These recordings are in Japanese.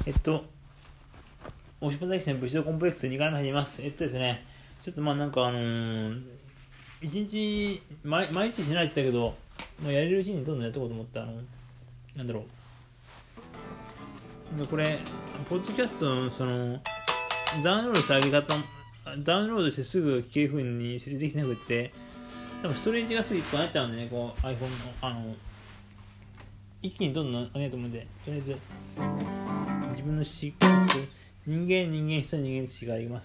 大島大輝の武士道コンプレックス2回目入ります。ですね、ちょっとまあなんか一日毎日しないって言ったけど、まあ、やれるうちにどんどんやっていこうと思ったなんだろう。これポッドキャストのそのダウンロードした上げ方、ダウンロードしてすぐ聞ける風に設定できなくって、多分ストレージがすぐいっぱいになっちゃうんでね、こう iPhone の一気にどんどん上げようと思うんで、とりあえず自分の人間一人違います。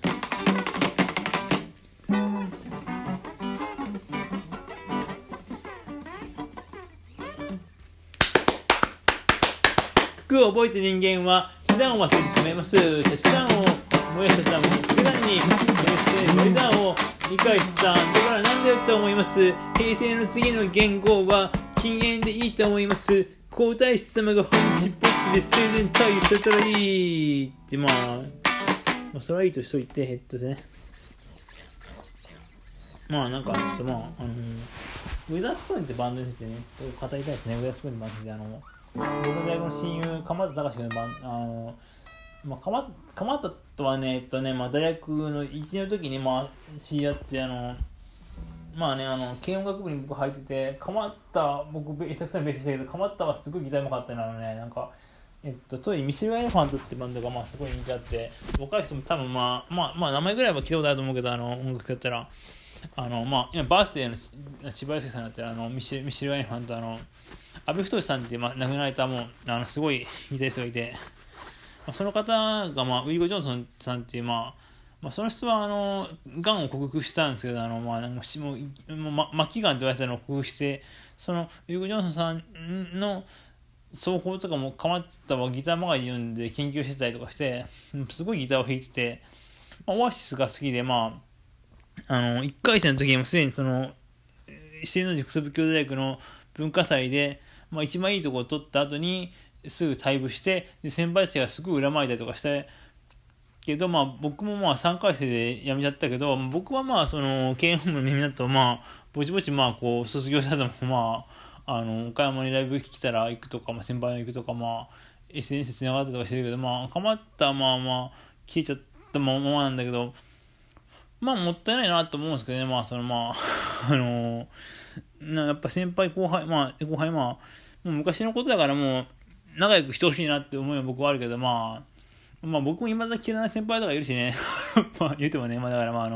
服を覚えて人間は手段を忘れてしまいます。手段を燃やしたさん、手段に手段を理解したさん、だから何だよと思います。平成の次の元号は禁煙でいいと思います。皇太子様が本日ポッチで生前退位されたらいいってまあそれはいいとしといてですね。まあなんかウェザースプーンってバンドにしてね、語りたいですね。ウェザースプーンってバンドで僕の大学の親友鎌田隆君の鎌田とはね大学の1年の時に知り合って軽音楽部に僕入ってて、鎌田僕久々にベースしたけど、鎌田はすごいギターうまかった当時ミシル・エレファントってバンドがすごい人気あって、若い人も多分名前ぐらいは聞いたことあると思うけど、音楽やったら今バースデーの千葉祐介さんだったらミシル・エレファント阿部太さんって亡くなられたすごいギタリストがいて、その方がウィーゴ・ジョンソンさんっていうその人はがんを克服したんですけど、末期がんと言われたのを克服して、そのウィーゴ・ジョンソンさんの奏法とかも鎌田はギターマガジンで研究してたりとかして、すごいギターを弾いてて、オアシスが好きで1回戦の時にもすでに四天王寺国際仏教大学の文化祭で、一番いいところを取った後にすぐ退部して、で先輩たちがすごい恨まれたりとかしてけど、僕も3回生で辞めちゃったけど、僕は軽音部の耳だとぼちぼちこう卒業した後も岡山にライブ来たら行くとか、先輩の行くとかSNS でつながったりとかしてるけど、鎌田は消えちゃったままなんだけど、もったいないなと思うんですけどね。やっぱ先輩後輩もう昔のことだからもう仲良くしてほしいなって思いは僕はあるけど、僕も今だけ嫌いな先輩とかいるしね言うてもね、だ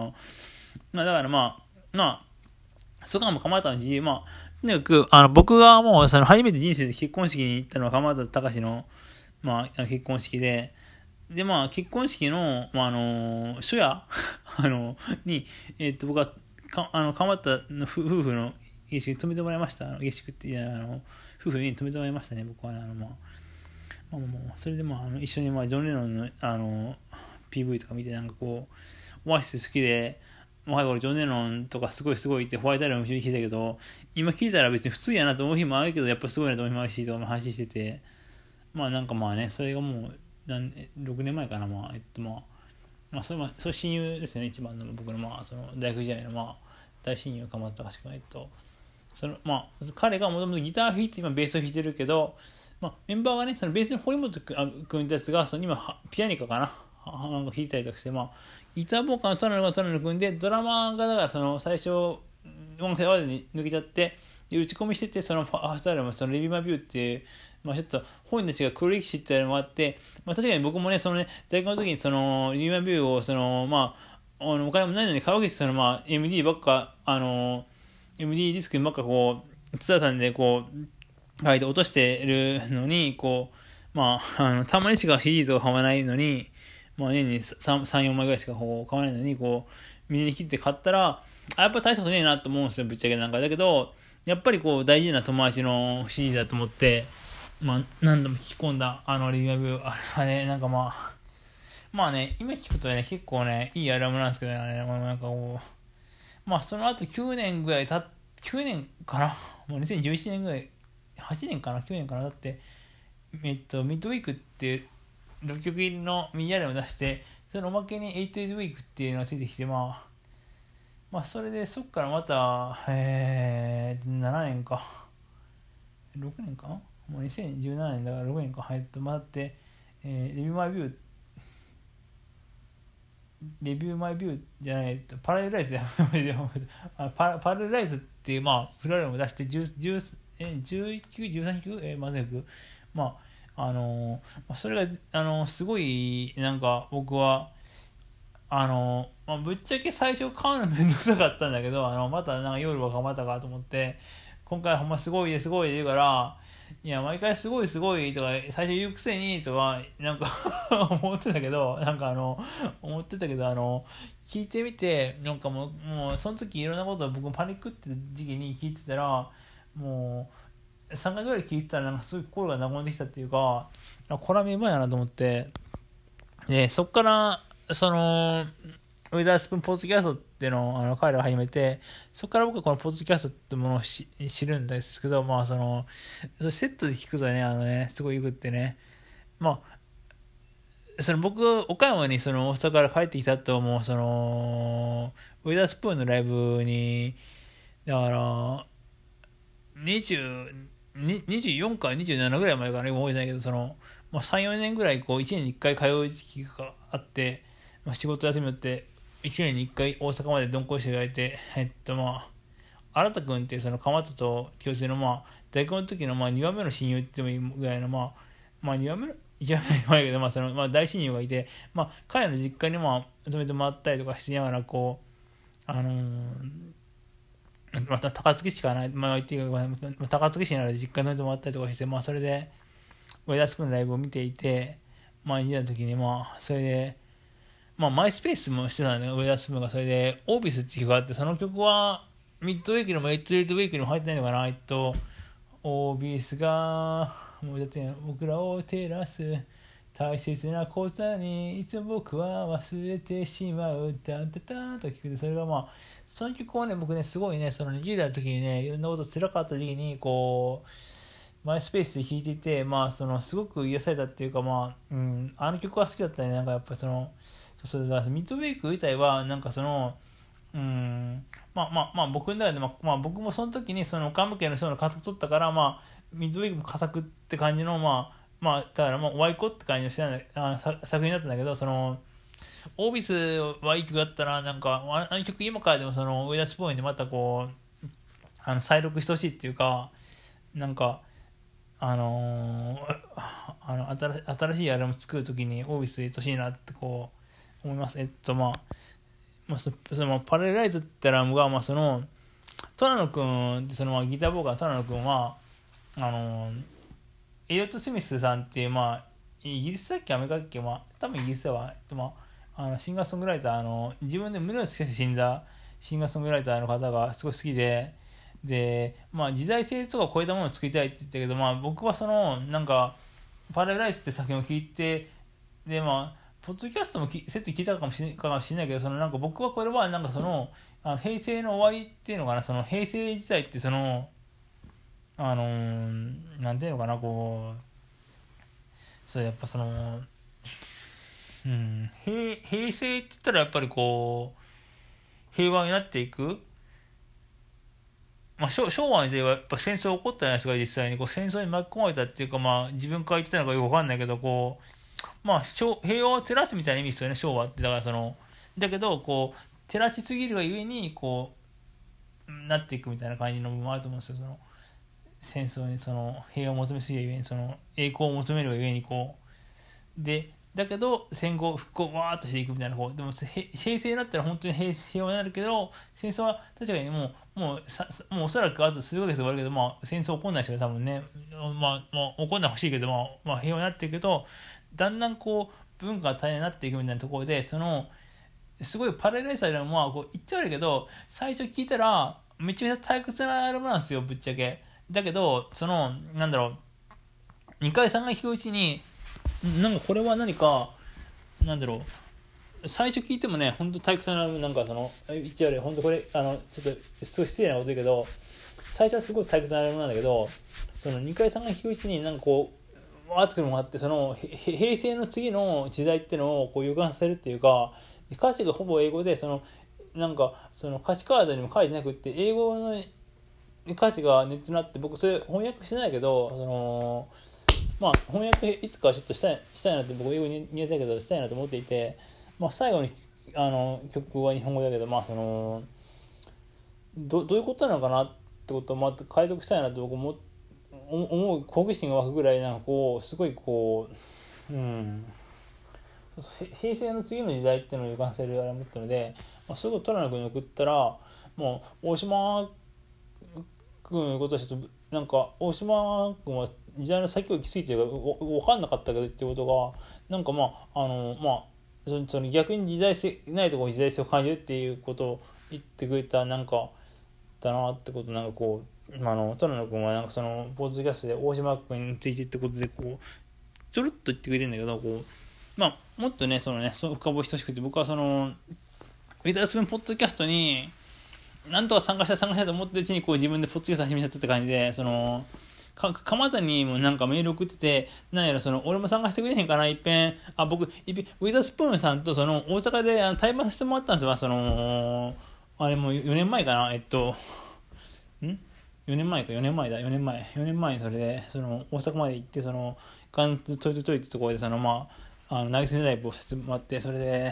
からそこは鎌田の自由、とにかく僕がもう初めて人生で結婚式に行ったのは鎌田隆の結婚式で、結婚式の初夜に僕は鎌田の夫婦の下宿に泊めてもらいました。下宿って夫婦に泊めてもらいましたね。僕はそれで一緒にジョン・レノンのPV とか見てオアシス好きで、俺ジョン・レノンとかすごいってホワイトアルバム一緒に聴いたけど、今聴いたら別に普通やなと思う日もあるけど、やっぱすごいなと思う日もあるしとか話してて、それがもう6年前かな。それ親友ですよね。一番の僕の大学時代の大親友鎌田隆君彼がもともとギター弾いて今ベースを弾いてるけど、メンバーがねベースの堀本君ってやつが今ピアニカかな弾いたりとかして、ギターボーカルの田辺君で、ドラマがだから最初音楽でに抜けちゃってで打ち込みしてて、ファーストアルバムレビューマビューっていうちょっと本人たちが黒歴史っていうのもあって、確かに僕もね大学の時にレビューマビューをお金もないのに買うわけですよ。MD ばっかMD ディスクばっか津田さんで書いて落としてるのにたまにしかシリーズを買わないのに、年に 3,4 枚ぐらいしか買わないのに右に切って買ったらやっぱ大したことねえなと思うんですよ、ぶっちゃけ。だけどやっぱり大事な友達のシリーズだと思って、何度も聞き込んだレビュービュー今聞くとね結構ねいいアルバムなんですけどね、その後9年ぐらい9年かな、もう2011年ぐらい8年かな9年かなだってミッドウィークっていう6曲入りのミニアルバムを出して、そのおまけに8 ウィークっていうのがついてきて、それでそっからまた7年か6年かもう2017年だから6年か入ってもらって、 レビューマイビューじゃない、パラレルライズやパラレルライズっていう、フラレルも出して11級13級まずく、それがすごいなんか僕はぶっちゃけ最初買うのめんどくさかったんだけど、またなんか夜は頑張ったかと思って、今回ほんますごいですごいで言うから、いや毎回すごいすごいとか最初言うくせにとかなんか思ってたけど、聞いてみて、なんかもうその時いろんなことを僕もパニックって時期に聞いてたら、もう3回ぐらい聞いてたらなんかすごい心が和んできたっていうか、これはめまいやなと思って、でそっからそのウィザースプーンポッドキャストっていうのを彼らが始めて、そこから僕はこのポッドキャストってものを知るんですけど、セットで聞くとね、すごいよくってね、僕岡山に大阪から帰ってきた後もウィザースプーンのライブにだから24か27ぐらい前かな、覚えてないけど3、4年ぐらい1年に1回通う時期があって、仕事休みによって1年に1回大阪まで鈍行していただいて、新田君っていう鎌田と共通の大学の時の2番目の親友って言ってもいいぐらいの2番目の一番前けど大親友がいて、彼の実家に泊めてもらったりとかしながらまた高槻市かな、言っていいか高槻市なら実家に泊めてもらったりとかして、それでウェダースプーンのライブを見ていて、見た時にそれでマイスペースもしてたんだよ、ウェダースプーンが。それでオービスっていう曲があって、その曲はミッドウェイクにもエイトレイトウェイクにも入ってないのかな。オービスがもうだって僕らを照らす大切なことにいつも僕は忘れてしまうタンタタンと聞くで、それがその曲をね僕ねすごいね20代の時にねいろんなこと辛かった時期にマイスペースで弾いていて、すごく癒されたっていうかあの曲は好きだったね。なんかやっぱそうだミッドウェイク自体はなんか僕の中で僕もその時に岡山県の人の家族取ったからミッドウェイクも佳作って感じのだからワイコって感じの作品だったんだけど、オービスはいい曲だったらなんかあの曲今からでもウェダースプーンでまた再録してほしいっていうか、なんか新しいアルバム作る時にオービス入れてほしいなって思います。パラレルライズってラムがトナノ君ってギターボーカルのトナノ君はエリオット・スミスさんっていうイギリスだっけアメリカだっけ多分イギリスだわ、シンガーソングライター自分で胸をつけて死んだシンガーソングライターの方がすごい好きで、時代性とか超えたものを作りたいって言ったけど、僕はなんかパラレルライズって作品を聞いて、でポッドキャストもセット聞いたかもしれないけど、なんか僕はこれはなんか平成の終わりっていうのかな、平成時代ってなんていうのかなやっぱ平成って言ったらやっぱり平和になっていく。昭和ではやっぱ戦争起こったじゃないですか。実際に戦争に巻き込まれたっていうか、自分から言ってたのかよくわかんないけど平和を照らすみたいな意味ですよね、昭和って。だからだけど照らしすぎるがゆえになっていくみたいな感じの部分もあると思うんですよ。戦争に平和を求めすぎるがゆえに栄光を求めるがゆえにでだけど戦後復興わーっとしていくみたいなでも平成になったら本当に平和になるけど、戦争は確かにもうおそらくあと数ヶ月で終わるけど戦争起こんないですよ多分ね。起こんないほしいけど平和になっていくけど、だんだん文化が大変になっていくみたいなところですごいパラレルされるのは言っちゃうけど、最初聞いたらめちゃめちゃ退屈なアルバムなんですよぶっちゃけ。だけどなんだろう、2回3回聞くうちになんかこれは何かなんだろう、最初聞いてもね本当退屈ななんか一応本当これちょっとすごい失礼なこと言うけど、最初はすごい退屈なアルバムなんだけど、2回3回聞くうちになんかわーってくるのがあって、平成の次の時代っていうのを予感させるっていうか、歌詞がほぼ英語でなんか歌詞カードにも書いてなくって、英語の歌詞がネットになって、僕それ翻訳してないけどまあ翻訳いつかちょっとしたいなって、僕英語に苦手だけどしたいなと思っていて、まあ最後に曲は日本語だけど、まあそのどういうことなのかなってことをまた解読したいなって僕も思う好奇心が湧くぐらい、なんかこうすごいこう、平成の次の時代っていうのを予感させるあれを持ったので、まあ、すごい虎野君に送ったら、もう大島君のことはちょっとなんか大島君は時代の先を行き過ぎてるから分かんなかったけどっていうことがなんかその逆に時代性ないところに時代性を感じるっていうことを言ってくれたなんかだなってこと、なんかこう虎野君はなんかそのポッドキャストで大島君についてってことでこうちょろっと言ってくれてるんだけど、こうもっとねその深掘りしてほしくて、僕はそのウィザースプーンポッドキャストになんとか参加したいと思ってるうちにこう自分でポッドキャスト始めちゃったって感じで、その鎌田にもなんかメール送ってて、なんやろその俺も参加してくれへんかな、一遍ウィザースプーンさんとその大阪で対話させてもらったんですよ。そのあれも4年前かな、4年前にそれでその大阪まで行って、そのガンズトイトイってところでその投げ銭ライブをさせてもらって、それで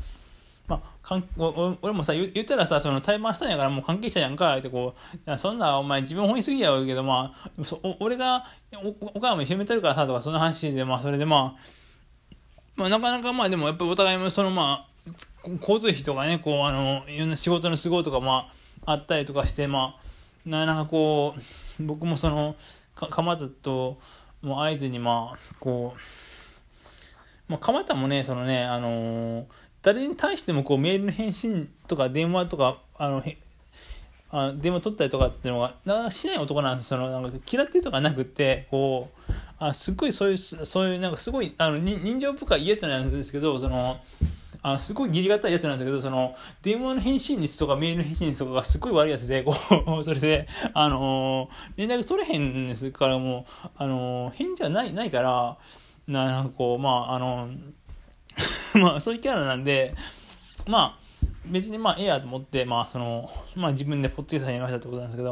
俺もさ言ったらさ、その対マンしたんやからもう関係者やんかってこう、そんなお前自分本位すぎやろうけど、俺が岡山に広めてるからさとかそんな話で、それでなかなかでもやっぱりお互いもその交通費とかね、こういろんな仕事の都合とかあったりとかして、なかなかこう僕もその鎌田ともう会津にこう鎌田もねそのね誰に対してもこうメールの返信とか電話とか電話取ったりとかっていうのがしない男なんです。そのなんか嫌ってるとかなくってこうすっごいそういうなんかすごい人情深いやつなんですけど、そのすごい義理がたいやつなんですけど、その電話の返信率とかメールの返信率とかがすごい悪いやつで、こうそれで連絡取れへんですから、もう返事はないからなんかこうそういうキャラなんで、別にええやと思って、自分でポッドキャストにやりましたってことなんですけど、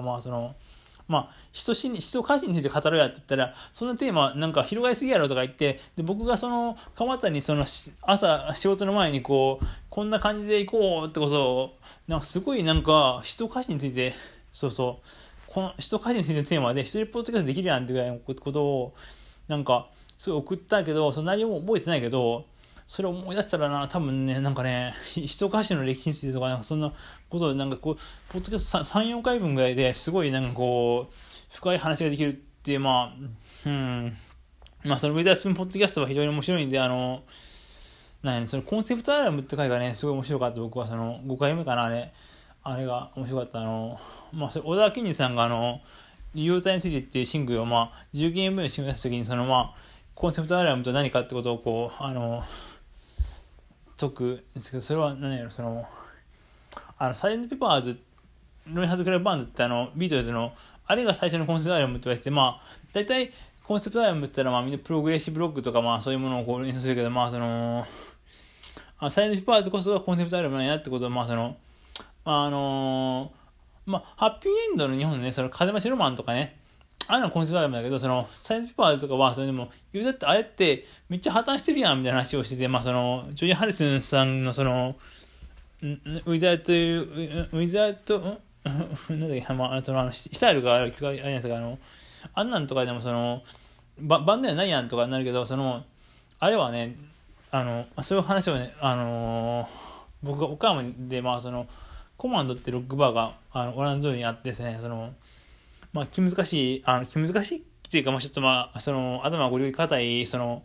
人家事について語るやって言ったら、そんなテーマなんか広がりすぎやろとか言って、で僕がその鎌田にその朝仕事の前にこんな感じで行こうってことをなんかすごいなんか人家事についてこの人家事についてのテーマで一人ポッドキャストできるやんってぐらいのことをなんかすごい送ったけど、その内容も覚えてないけど、それを思い出したら多分ね、なんかね、人家事の歴史についてとか、なんかそんなことをなんかこう、ポッドキャスト3、4回分ぐらいですごいなんかこう、深い話ができるっていう、そのウィザースプーンポッドキャストは非常に面白いんで、そのコンセプトアルバムって回がね、すごい面白かった。僕はその5回目かな、あれが面白かった。それ小田健二さんが利用体についてっていうシングルを10ゲーム分シングル出した時に、そのコンセプトアルバムと何かってことをこう、解くんですけど、それは何やろ、そのサイレントペパーズロイハーズクラブバンドってビートルズのあれが最初のコンセプトアルバムって言われて、大体コンセプトアルバムって言ったらみんなプログレッシブロックとかそういうものをこう演奏するけど、そのサイレントペパーズこそがコンセプトアルバムなんやってことをそのハッピーエンドの日本のね、その風増しロマンとかね、あのコンセプトアルバムだけど、そのサイレントペパーズとかはそれでもだってあれってめっちゃ破綻してるやんみたいな話をしてて、そのジョニー・ハリスンさんのそのウィザートなんだっけ、スタイルがある曲があるんですが、あんなんとかでもそのバンドやないやんとかになるけど、そのあれはね、そういう話をね、僕が岡山でそのコマンドってロックバーがオランダにあってですね、その気難しいっていうか、ちょっとその頭がゴリゴリ硬いその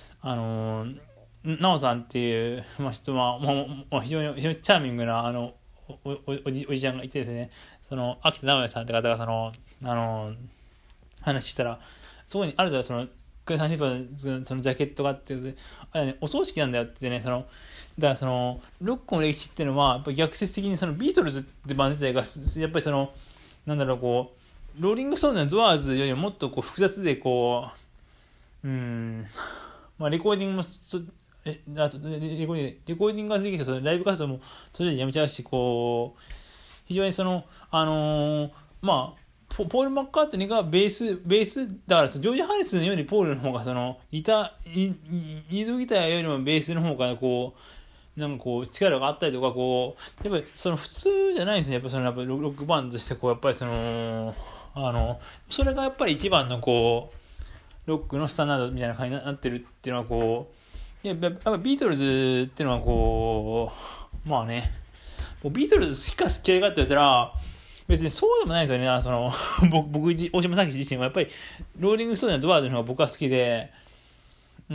なおさんっていう、ちょっと非常にチャーミングなおじちゃんがいてですね、その秋田直哉さんって方がその話したら、そこにある程度そのクレサンフィーバーそのジャケットがあって、あれね、お葬式なんだよってね、そのだからそのロックの歴史っていうのはやっぱ逆説的にそのビートルズってバンド自体がやっぱりそのこうローリングストーンのドアーズよりももっとこう複雑でこうレコーディングもあとレコーディングができるけどライブ活動も途中でやめちゃうし、こう非常にそのポール・マッカートニーがベース、だからジョージ・ハリスンよりポールの方がリードギターよりもベースの方がこう、なんかこう力があったりとか、こう、やっぱり普通じゃないんですね。やっぱやっぱロックバンドとしてこう、やっぱりそれがやっぱり一番のこう、ロックのスタンダードみたいな感じになってるっていうのはこう、やっぱビートルズっていうのはこう、まあね、もうビートルズ好きか嫌いかって言ったら、別にそうでもないんですよね。僕、大島咲自身はやっぱり、ローリングストーンのドワードの方が僕は好きで、うん、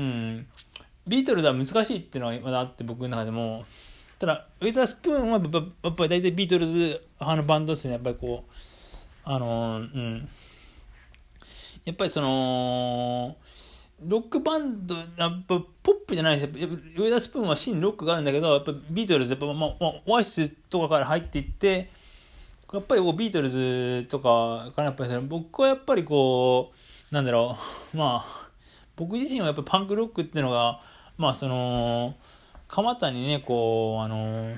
ビートルズは難しいっていうのがまだあって、僕の中でも。ただ、ウェザースプーンはやっぱり大体ビートルズ派のバンドですね。やっぱりこう、やっぱりロックバンド、やっぱポップじゃないです。やっぱウェザースプーンは真ロックがあるんだけど、やっぱビートルズ、やっぱオアシスとかから入っていって、やっぱりビートルズとかからやっぱり僕はやっぱりこう、なんだろう、僕自身はやっぱパンクロックっていうのが、蒲田にね、こう、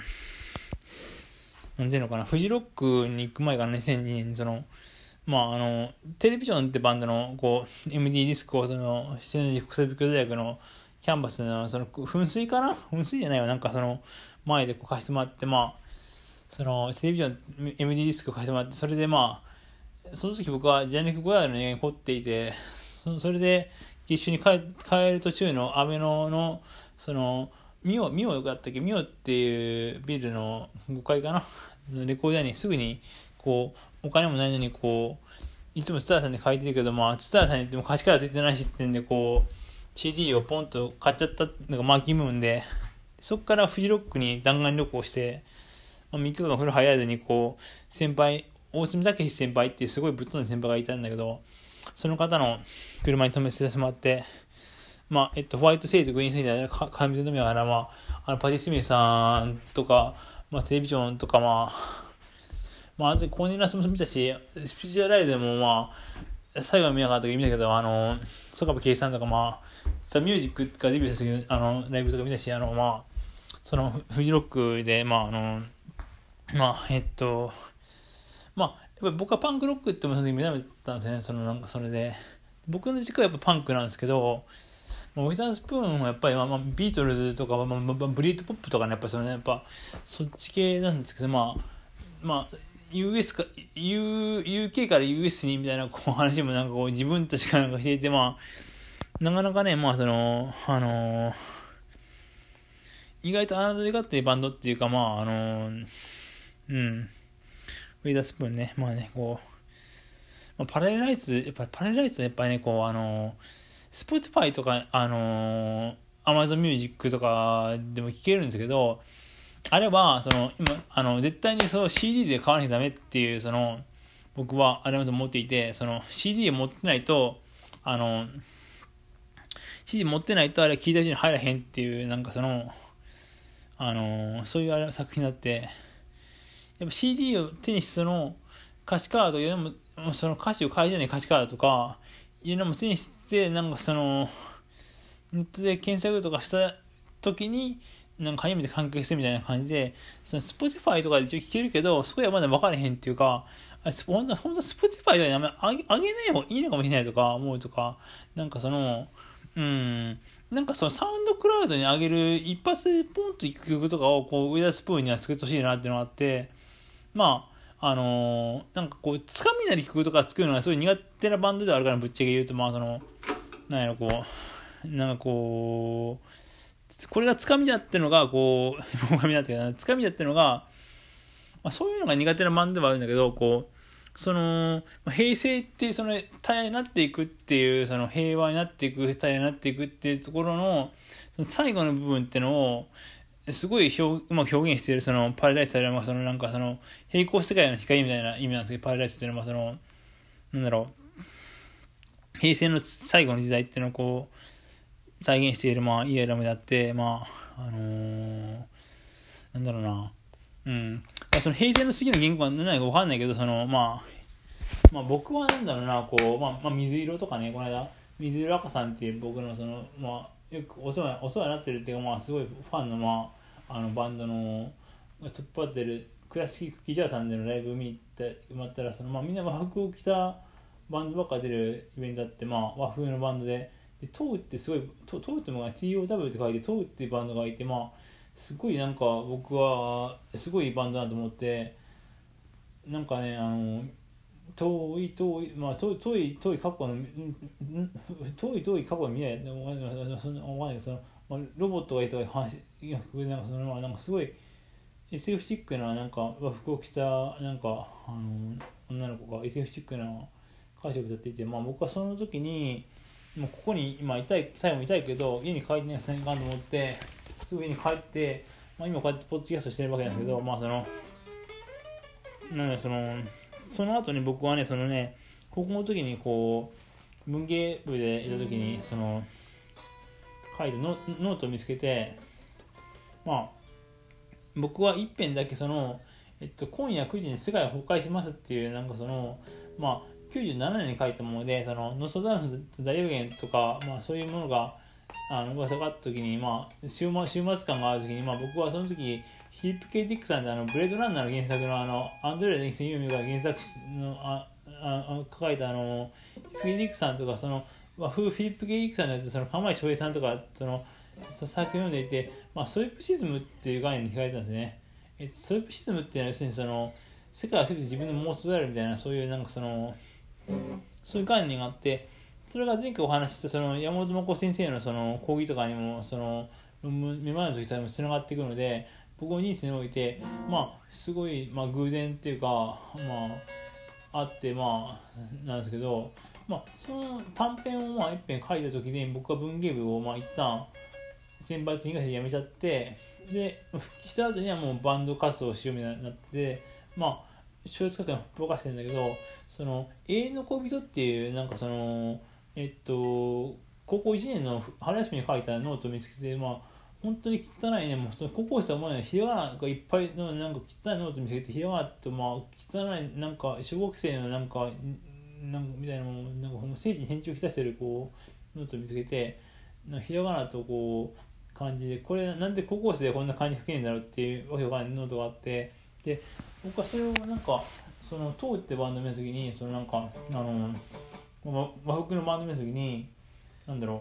なんていうのかな、フジロックに行く前から2002年、テレビジョンってバンドの、こう、MD ディスクを、七戸国際美教大学のキャンパスの、噴水かな噴水じゃないわ、なんか前でこう貸してもらって、テレビジョン、MD ディスクを貸してもらって、それでその時僕はジャニック・ゴヤールの家に凝っていて、それで、一緒に帰る途中の安倍の、ミオだったっけミオっていうビルの5階かなレコーダーにすぐに、こう、お金もないのに、こう、いつもツタヤさんで書いてるけど、ツタヤさんに行っても貸しからついてないしってんで、こう、CD をポンと買っちゃったのがマーキームーンで、そこからフジロックに弾丸旅行して、3日間風呂入らずに、こう、先輩、大隅武先輩っていうすごいぶっ飛んだ先輩がいたんだけど、その方の車に止めさせてもらって、ホワイトセイとグリーンセイで髪で飲みながら、パティ・スミスさんとか、テレビジョンとか、あとコーネリアスも見たし、スピーチュアライズも最後は見なかったけど見たけど、曽我部圭さんとか、ザ・ミュージックがデビューした時のライブとか見たし、フジロックで、やっぱり僕はパンクロックってもその時目覚めたんですよね。それで。僕の軸はやっぱパンクなんですけど、ウィザースプーンはやっぱり、ビートルズとか、ブリートポップとかね、やっぱやっぱそっち系なんですけど、US か、UK から US にみたいなこう話もなんかこう自分たちがなんかしていて、なかなかね、意外と侮りがってバンドっていうか、ウィザースプーンね、こう、パラレルライツはやっぱりね、こう、Spotify とか、Amazon Music とかでも聴けるんですけど、あれは、今、絶対にCD で買わなきゃダメっていう、僕はあれだと思っていて、CD を持ってないと、CD 持ってないとあれ聞いたうちに入らへんっていう、なんかそういう作品だって、やっぱ CD を手にして歌詞カードとかも歌詞を書いてない歌詞カードとかいうのも手にしてなんかネットで検索とかした時になんか初めて完結するみたいな感じでSpotify とかで一応聞けるけどそこではまだ分からへんっていうか本当 Spotify であげない方がいいのかもしれないとか思うとかなんかなんかサウンドクラウドに上げる一発ポンと行く曲とかをこうウィザースプーンには作ってほしいなっていうのがあってなんかこうつかみなり曲とか作るのがすごい苦手なバンドではあるからぶっちゃけ言うとなんやろこうなんかこうこれがつかみだってのがこうつかみだってのが、そういうのが苦手なバンドではあるんだけどこう平成って体になっていくっていう平和になっていく体になっていくっていうところの最後の部分ってのをすごいうまく表現しているパラダイスであればなんか平行世界の光みたいな意味なんですけどパラダイスっていうのはなんだろう平成の最後の時代っていうのをこう再現しているいいアルバムであってなんだろうな平成の次の言語は何なのか分かんないけど僕はなんだろうなこう水色とかねこの間水色赤さんっていう僕のよくお世話になってるっていうかすごいファンのバンドのトップバッテルクラシックギターさんでのライブ見ったらみんな和服を着たバンドばっか出るイベントだって、和風のバンドでトウってすごいトウってものが TOW って書いてトウっていうバンドがいて、すごいなんか僕はすごいバンドだと思って、なんかね遠い過去の遠い過去の未来でもそんな思わないけど、ロボットがいた話なんかなんかすごい SF チックななんか和服を着たなんか女の子が SF チックな歌詞を歌っていて、僕はその時にもうここに今最後いたいけど家に帰ってないかんと思ってすぐ家に帰って、今こうやってポッドキャストしてるわけなんですけど、その後に僕はね高校の時にこう文芸部でいた時に書いてノートを見つけて、僕は一編だけ今夜9時に世界を崩壊しますっていうなんか97年に書いたもので、ノストラダムス大予言とか、そういうものが噂があった時に、終末感がある時に、僕はその時ヒップ・ケイ・ディックさんでブレードランナーの原作のアンドレア・デニス・ユーミが原作の書いたフィリックさんとかフィリップ・ケイ・ディックさんのやつ釜石翔平さんとか作品を読んでいて、ソリプシズムっていう概念に書かれたんですね。ソリプシズムっていうのは要するに世界は全て自分の妄想であるみたいなそういうなんかそういう概念があって、それが前回お話しした山本真子先生の講義とかにも目の時ともつながっていくので、僕の人生においてすごい偶然っていうかあってなんですけど、その短編を一編書いた時に僕は文芸部を一旦選抜東で辞めちゃって、で復帰した後にはもうバンド活動をしようみたいになって、小説家のプロ化してるんだけど、永遠の恋人っていうなんか高校1年の春休みに書いたノートを見つけて、本当に汚いね、もう高校生は思わないひらがながいっぱいのなんか汚いノートを見つけて、ひらがなと汚いなんか小学生のなんかみたいなものなんか政治に偏見をきたしてるこうノートを見つけて、ひらがなとこう感じで、これなんで高校生でこんな感じ書けるんだろうっていうわけわかんないノートがあって、で僕はそれをなんかトウってバンドを見た時になんか和服のバンドを見た時になんだろ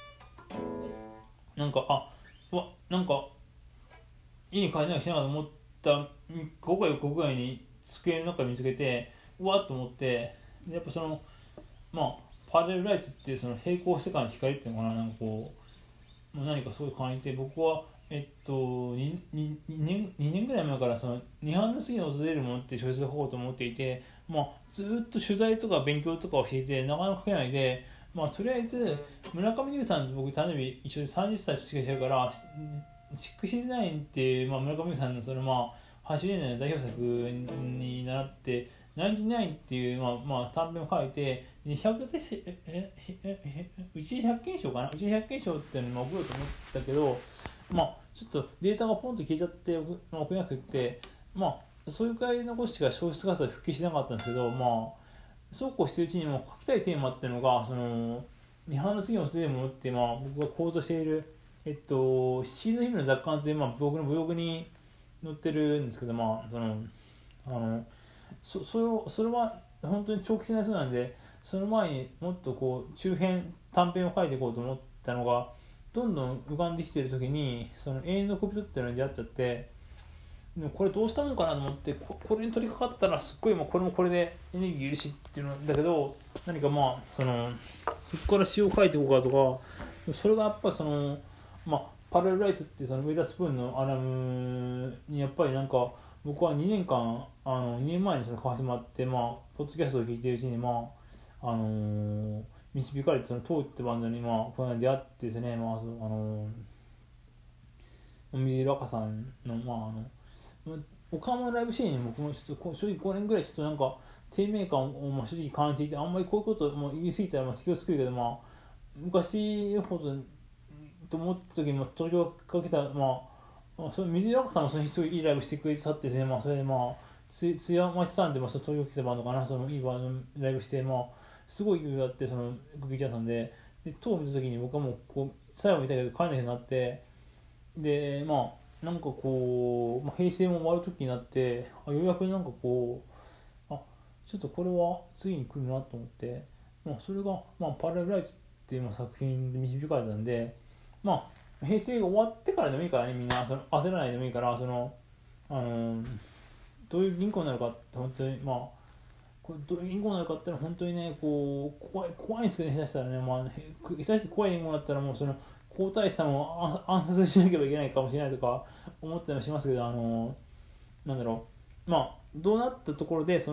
う、なんかなんか家に帰らなきゃしなかと思った国外に机の中見つけてうわっと思って、やっぱパラレルライツっていう平行世界の光っていうのかな、なんかこう何かすごい感じて、僕は2年ぐらい前から二半の次に訪れるものっていう小説を書こうと思っていて、ずっと取材とか勉強とかをしていてなかなか書けないで、とりあえず村上龍さんと僕誕生日一緒で30歳年違うから69っていう、村上龍さんの80年代の代表作に習って99っていう、短編を書いてうち100件賞かな、うち100件賞っていうのを送ろうと思ったけど、ちょっとデータがポンと消えちゃって送れなくて、そういうくらいのことしか小説活動で復帰しなかったんですけど、そうこうしているうちにも書きたいテーマっていうのが二半の次の次でものって、僕が構造しているシーズン日々の雑感という、僕のブログに載ってるんですけど、それは本当に長期戦なそうなんで、その前にもっとこう中編短編を書いていこうと思ったのがどんどん浮かんできている時に永遠の恋人っていうのに出会っちゃって、でもこれどうしたもんかなと思ってこれに取り掛かったらすっごいこれもこれでエネルギーいるしっていうのだけど、何かそこから詩を書いていこうかとか、それがやっぱパラレルライツっていうウェイダースプーンのアラムにやっぱりなんか僕は2年間2年前に書かせてもらって、ポッドキャストを聞いているうちに導かれてトウってバンドにこの出会ってですね、水井若さんの岡山のライブシーンに僕もちょっと正直5年ぐらいちょっとなんか低迷感を正直感じていて、あんまりこういうこと言い過ぎたら気をつけるけど、昔ほどと思った時に東京かけた水井若さんもその日すごいいいライブしてくれてたってですね、それで津山町さんで東京来たバンドかな、いいバンドライブしてすごい勢いがあって劇場さんでトウを見た時に僕はもうこう最後見たけど帰らなきゃなって、でなんかこう、平成も終わる時になってようやくなんかこちょっとこれは次に来るなと思って、それが、パラレルライツっていう作品で導かれたんで、平成が終わってからでもいいからね、みんな焦らないでもいいから、どういう銀行になるかって本当にこれどういう銀行になるかってのは本当にね怖いんですけどね、下手したらね、下手して怖い銀行だったらもう皇太子さんを暗殺しなければいけないかもしれないとか思ったりもしますけど、なんだろう、どうなったところで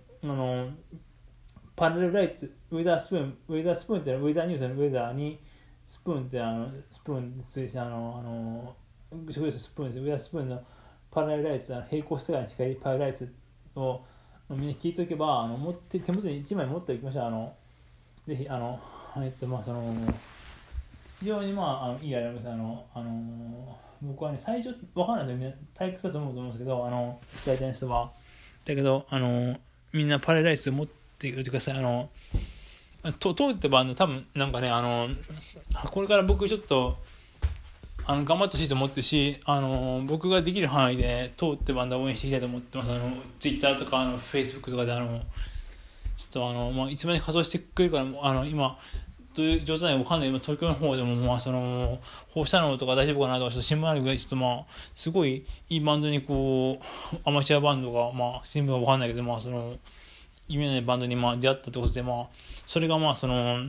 パラレルライツウェザースプーンってウェザーニュースのウェザーにスプーンってスプーンついて植物スプーンです。ウェザースプーンのパラレルライツ平行世界の光パラレルライツをみんな聞いておけば手元に1枚持っておきましょう。ぜひ非常にいいあれです。僕はね最初分からないのでみんな退屈だと思うんですけど大体の人はだけどみんなパラレルライツを持っておいてください。トーってバンド多分なんかねこれから僕ちょっと頑張ってほしいと思ってるし僕ができる範囲でトーってバンドを応援していきたいと思ってます。ツイッターとかフェイスブックとかでちょっといつまで活動してくれるから今どういう状態か分かんない。東京の方でも放射能とか大丈夫かなとかちょっと心配あるぐらいちょっとすごいいいバンドにアマチュアバンドが新聞は分かんないけど夢のバンドに出会ったってことでそれがウェ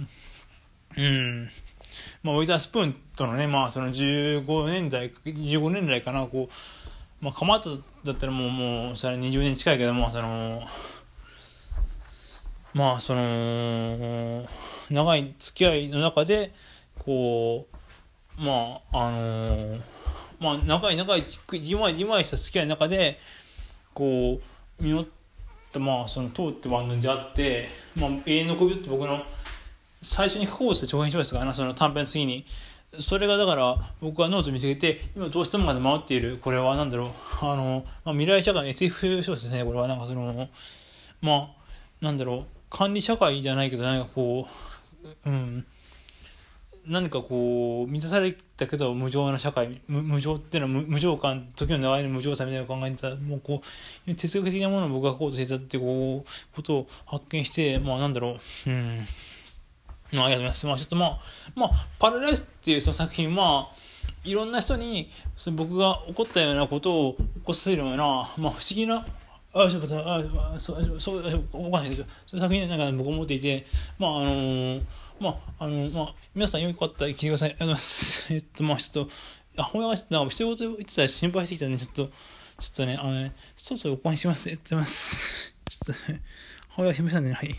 ザースプーンとのね15年代かな蒲田だったらもうそれ20年近いけど長い付き合いの中で長いじんわりした付き合いの中で実った通ってバンドに出会って永遠の恋人って僕の最初に書こうとした長編小説が短編の次にそれがだから僕がノート見つけて今どうしてもまで回っているこれは未来社会の SF 小説ですね。これは管理社会じゃないけど何か満たされたけど無常な社会無常っていうのは無常感時の流れの無常さみたいなのを考えてた哲学的なものを僕が書こうとしてたってことを発見してありがとうございます。ちょっとパラレルっていうその作品いろんな人に僕が起こったようなことを起こさせるような不思議なそうわかんないけどそういう作品なんか僕思っていて皆さんよかったら聞いてください。ありがとうございます。ちょっと母親がなんか一言言ってたら心配してきたんでちょっとねそろそろお願いします。ありがとうございます。ちょっと母親が心配したんでね、はい。